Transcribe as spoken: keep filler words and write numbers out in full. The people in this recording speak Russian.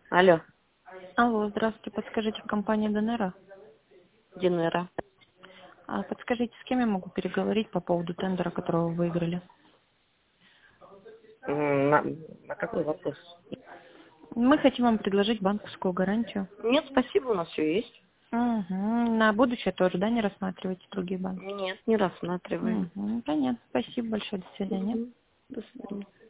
Алло, Алло, здравствуйте. Подскажите, компания Донера? Динера. А подскажите, с кем я могу переговорить по поводу тендера, которого вы выиграли? М, На, на какой вопрос? Мы хотим вам предложить банковскую гарантию. Нет, спасибо, у нас все есть. Угу. На будущее тоже, да, не рассматриваете другие банки? Нет, не рассматриваем. Угу. Понятно. Спасибо большое. До свидания. Мгм. До свидания.